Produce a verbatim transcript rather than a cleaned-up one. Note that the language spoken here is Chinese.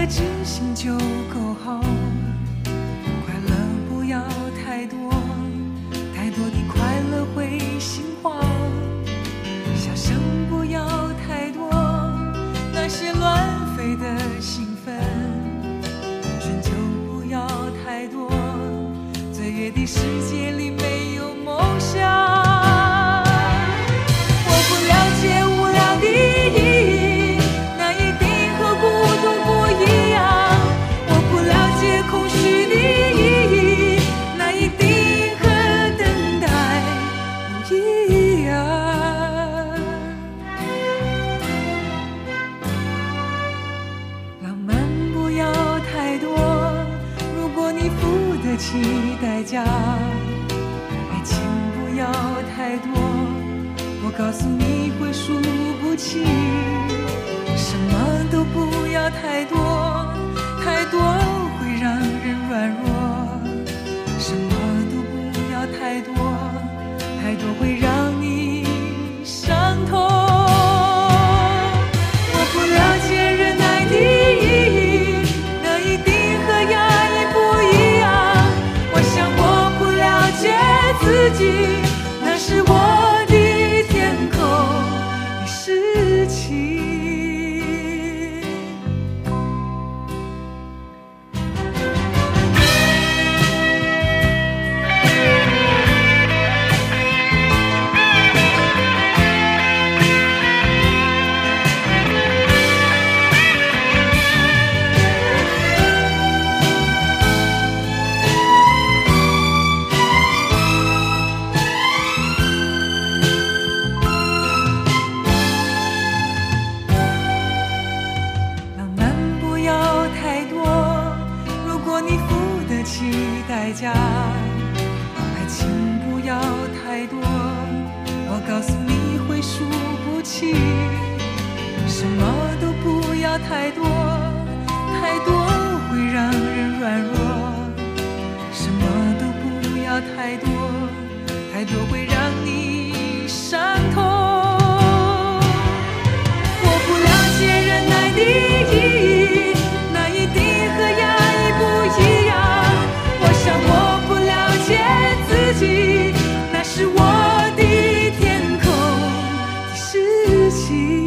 的知心就够好，快乐不要太多，太多的快乐会心慌，笑声不要太多，那些乱飞的兴奋，春秋不要太多，岁月的世界里没有梦想。我不了解无聊的意义，那一定和孤独不一样。我不了解空虚的意义，那一定和等待不一样。浪漫不要太多，如果你付得起代价，爱情不要太多，我告诉你会输不起，什么都不要太多，太多会让人软弱，什么都不要太多，太多会让你伤痛。我不了解忍耐的意义，那一定和压抑不一样。我想我不了解自己，那是我的天空的事情。浪漫不要太多，如果你付得起代价，爱情不要太多，我告诉你会输不起，什么都不要太多，太多会让人软弱，什么都不要太多，太多会让你伤痛。我不了解忍耐的意义，那一定和压抑不一样。我想我不了解自己，那是我的天空的事情。